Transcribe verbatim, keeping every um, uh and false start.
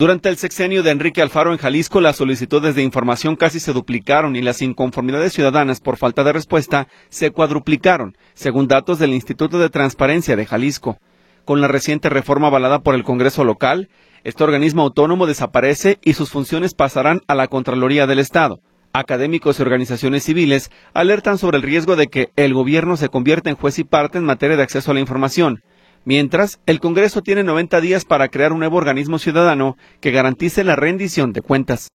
Durante el sexenio de Enrique Alfaro en Jalisco, las solicitudes de información casi se duplicaron y las inconformidades ciudadanas por falta de respuesta se cuadruplicaron, según datos del Instituto de Transparencia de Jalisco. Con la reciente reforma avalada por el Congreso local, este organismo autónomo desaparece y sus funciones pasarán a la Contraloría del Estado. Académicos y organizaciones civiles alertan sobre el riesgo de que el gobierno se convierta en juez y parte en materia de acceso a la información. Mientras, el Congreso tiene noventa días para crear un nuevo organismo ciudadano que garantice la rendición de cuentas.